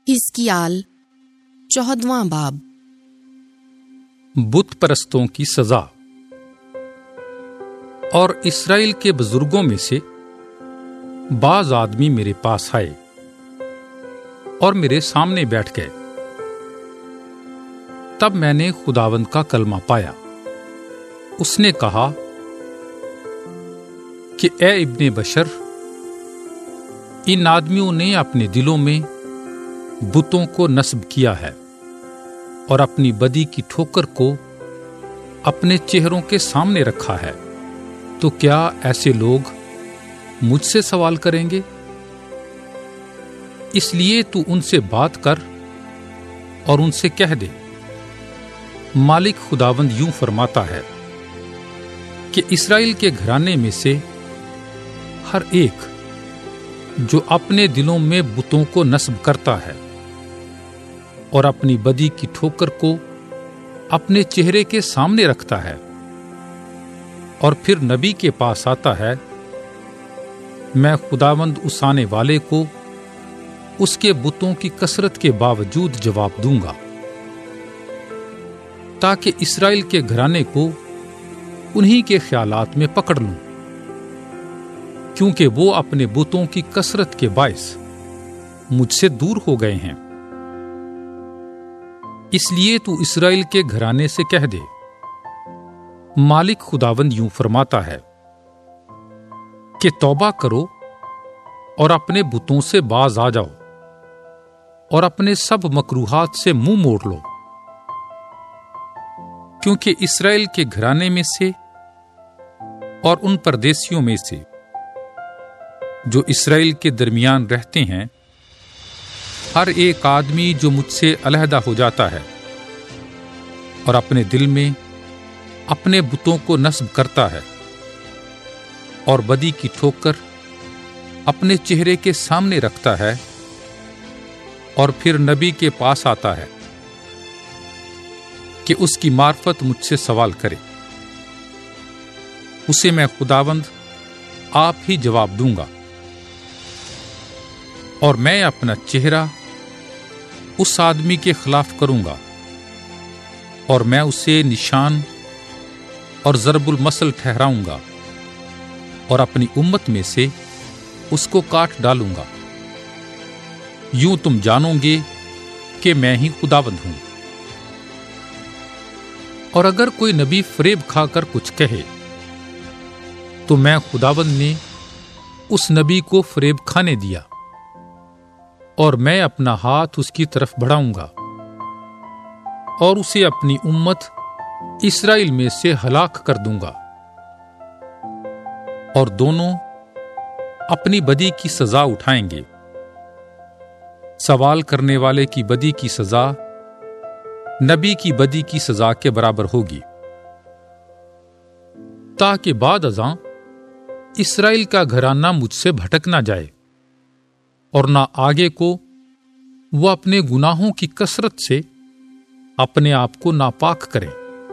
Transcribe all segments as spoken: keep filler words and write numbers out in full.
حزقیال چودواں باب۔ بت پرستوں کی سزا۔ اور اسرائیل کے بزرگوں میں سے بعض آدمی میرے پاس آئے اور میرے سامنے بیٹھ گئے۔ تب میں نے خداوند کا کلمہ پایا۔ اس نے کہا کہ اے ابن بشر، ان آدمیوں نے اپنے دلوں میں بتوں کو نصب کیا ہے اور اپنی بدی کی ٹھوکر کو اپنے چہروں کے سامنے رکھا ہے، تو کیا ایسے لوگ مجھ سے سوال کریں گے؟ اس لیے تو ان سے بات کر اور ان سے کہہ دے، مالک خداوند یوں فرماتا ہے کہ اسرائیل کے گھرانے میں سے ہر ایک جو اپنے دلوں میں بتوں کو نصب کرتا ہے اور اپنی بدی کی ٹھوکر کو اپنے چہرے کے سامنے رکھتا ہے اور پھر نبی کے پاس آتا ہے، میں خداوند اس آنے والے کو اس کے بتوں کی کثرت کے باوجود جواب دوں گا، تاکہ اسرائیل کے گھرانے کو انہی کے خیالات میں پکڑ لوں، کیونکہ وہ اپنے بتوں کی کثرت کے باعث مجھ سے دور ہو گئے ہیں۔ اس لیے تو اسرائیل کے گھرانے سے کہہ دے، مالک خداوند یوں فرماتا ہے کہ توبہ کرو اور اپنے بتوں سے باز آ جاؤ اور اپنے سب مکروہات سے منہ موڑ لو، کیونکہ اسرائیل کے گھرانے میں سے اور ان پردیسیوں میں سے جو اسرائیل کے درمیان رہتے ہیں، ہر ایک آدمی جو مجھ سے علیحدہ ہو جاتا ہے اور اپنے دل میں اپنے بتوں کو نصب کرتا ہے اور بدی کی ٹھوکر اپنے چہرے کے سامنے رکھتا ہے اور پھر نبی کے پاس آتا ہے کہ اس کی معرفت مجھ سے سوال کرے، اسے میں خداوند آپ ہی جواب دوں گا، اور میں اپنا چہرہ اس آدمی کے خلاف کروں گا اور میں اسے نشان اور ضرب المثل ٹھہراؤں گا اور اپنی امت میں سے اس کو کاٹ ڈالوں گا۔ یوں تم جانو گے کہ میں ہی خداوند ہوں۔ اور اگر کوئی نبی فریب کھا کر کچھ کہے تو میں خداوند نے اس نبی کو فریب کھانے دیا، اور میں اپنا ہاتھ اس کی طرف بڑھاؤں گا اور اسے اپنی امت اسرائیل میں سے ہلاک کر دوں گا، اور دونوں اپنی بدی کی سزا اٹھائیں گے۔ سوال کرنے والے کی بدی کی سزا نبی کی بدی کی سزا کے برابر ہوگی، تاکہ بعد ازاں اسرائیل کا گھرانہ مجھ سے بھٹک نہ جائے اور نہ آگے کو وہ اپنے گناہوں کی کثرت سے اپنے آپ کو ناپاک کریں،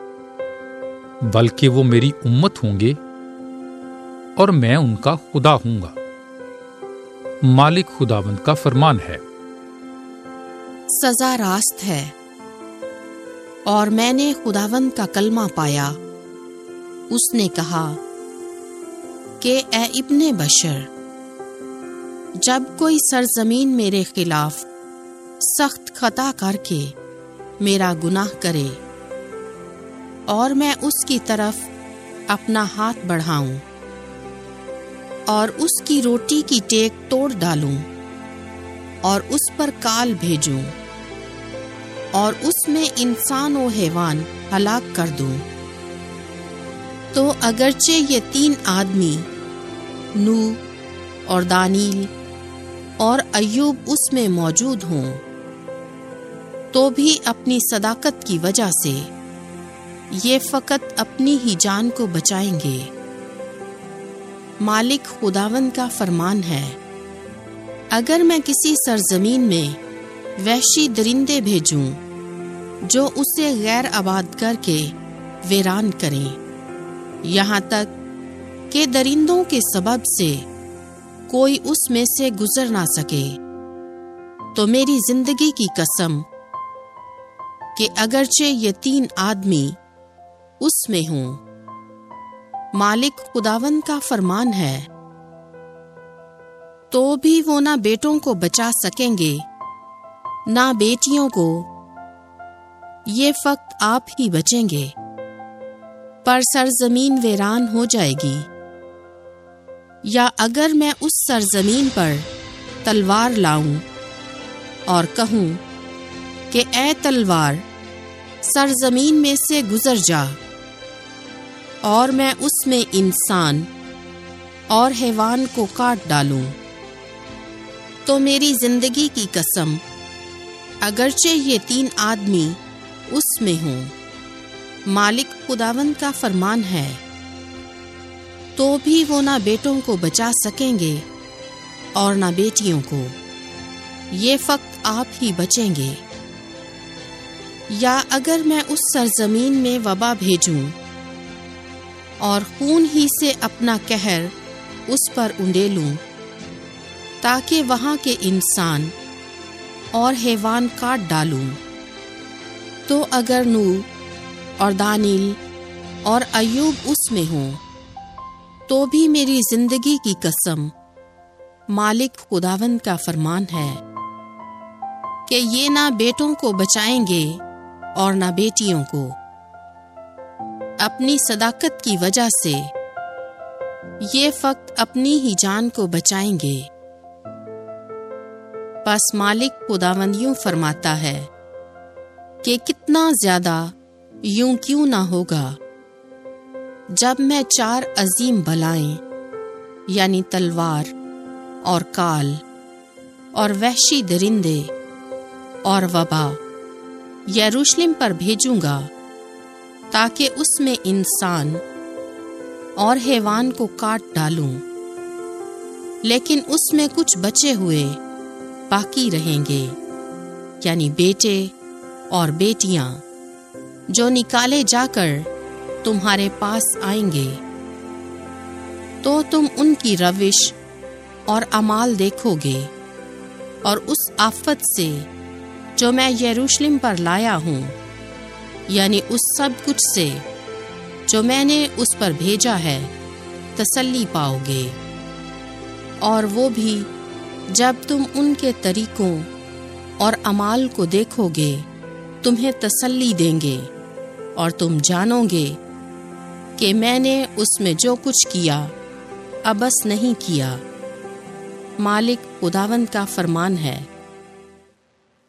بلکہ وہ میری امت ہوں گے اور میں ان کا خدا ہوں گا۔ مالک خداوند کا فرمان ہے۔ سزا راست ہے، اور میں نے خداوند کا کلمہ پایا۔ اس نے کہا کہ اے ابن بشر، جب کوئی سرزمین میرے خلاف سخت خطا کر کے میرا گناہ کرے اور میں اس کی طرف اپنا ہاتھ بڑھاؤں اور اس کی روٹی کی ٹیک توڑ ڈالوں اور اس پر کال بھیجوں اور اس میں انسان و حیوان ہلاک کر دوں، تو اگرچہ یہ تین آدمی نوح اور دانیل اور ایوب اس میں موجود ہوں، تو بھی اپنی صداقت کی وجہ سے یہ فقط اپنی ہی جان کو بچائیں گے۔ مالک خداوند کا فرمان ہے، اگر میں کسی سرزمین میں وحشی درندے بھیجوں جو اسے غیر آباد کر کے ویران کریں، یہاں تک کہ درندوں کے سبب سے کوئی اس میں سے گزر نہ سکے، تو میری زندگی کی قسم کہ اگرچہ یہ تین آدمی اس میں ہوں، مالک خداوند کا فرمان ہے، تو بھی وہ نہ بیٹوں کو بچا سکیں گے نہ بیٹیوں کو، یہ فقط آپ ہی بچیں گے، پر سرزمین ویران ہو جائے گی۔ یا اگر میں اس سرزمین پر تلوار لاؤں اور کہوں کہ اے تلوار سرزمین میں سے گزر جا، اور میں اس میں انسان اور حیوان کو کاٹ ڈالوں، تو میری زندگی کی قسم اگرچہ یہ تین آدمی اس میں ہوں، مالک خداوند کا فرمان ہے، تو بھی وہ نہ بیٹوں کو بچا سکیں گے اور نہ بیٹیوں کو، یہ فقط آپ ہی بچیں گے۔ یا اگر میں اس سرزمین میں وبا بھیجوں اور خون ہی سے اپنا قہر اس پر انڈیلوں، تاکہ وہاں کے انسان اور حیوان کاٹ ڈالوں، تو اگر نوح اور دانیل اور ایوب اس میں ہوں، تو بھی میری زندگی کی قسم مالک خداوند کا فرمان ہے کہ یہ نہ بیٹوں کو بچائیں گے اور نہ بیٹیوں کو، اپنی صداقت کی وجہ سے یہ فقط اپنی ہی جان کو بچائیں گے۔ پس مالک خداوند یوں فرماتا ہے کہ کتنا زیادہ یوں کیوں نہ ہوگا جب میں چار عظیم بلائیں یعنی تلوار اور کال اور وحشی درندے اور وبا یروشلم پر بھیجوں گا، تاکہ اس میں انسان اور حیوان کو کاٹ ڈالوں، لیکن اس میں کچھ بچے ہوئے باقی رہیں گے، یعنی بیٹے اور بیٹیاں جو نکالے جا کر تمہارے پاس آئیں گے، تو تم ان کی روش اور اعمال دیکھو گے، اور اس آفت سے جو میں یروشلم پر لایا ہوں، یعنی اس سب کچھ سے جو میں نے اس پر بھیجا ہے، تسلی پاؤ گے۔ اور وہ بھی جب تم ان کے طریقوں اور اعمال کو دیکھو گے، تمہیں تسلی دیں گے، اور تم جانو گے کہ میں نے اس میں جو کچھ کیا ابس نہیں کیا، مالک خداوند کا فرمان ہے۔